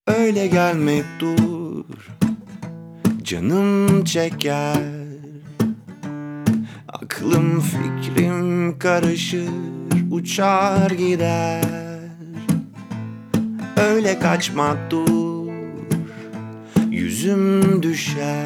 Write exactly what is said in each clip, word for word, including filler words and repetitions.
Öyle gelmek dur, canım çeker. Aklım fikrim karışır, uçar gider. Öyle kaçmak dur, yüzüm düşer.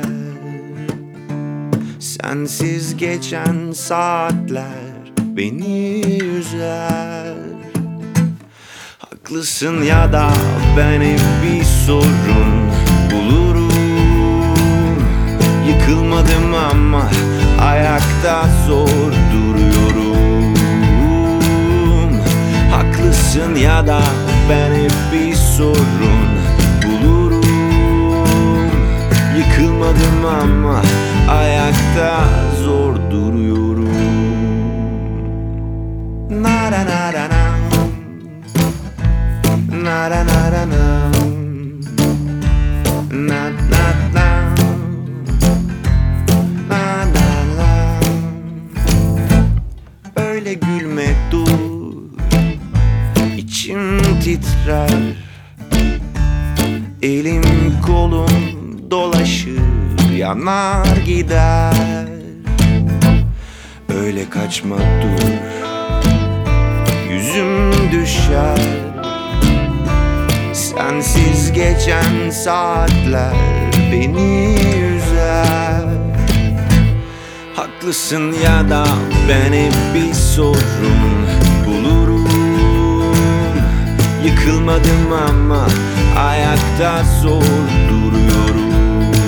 Sensiz geçen saatler beni üzer. Haklısın ya da ben hep bir sorun bulurum. Yıkılmadım ama ayakta zor duruyorum. Haklısın ya da ben hep bir sorun bulurum. Yıkılmadım ama ayakta zor duruyorum. Na na na na na. Na na na na na. Na na na. Na na na. Öyle gülmek dur, İçim titrer. Elim kolum dolaşır, yanar gider. Öyle kaçmak dur, yüzüm düşer. Sensiz geçen saatler beni üzer. Haklısın ya da ben hep bir sorun bulurum. Yıkılmadım ama ayakta zor duruyorum.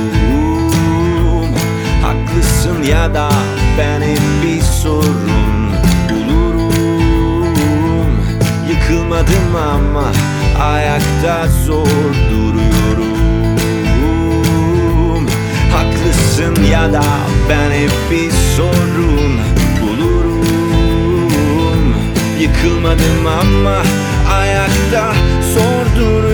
Haklısın ya da ben hep bir sorun bulurum. Yıkılmadım ama ayakta zor duruyorum. Haklısın ya da ben hep bir sorun bulurum. Yıkılmadım ama ayakta zor duruyorum.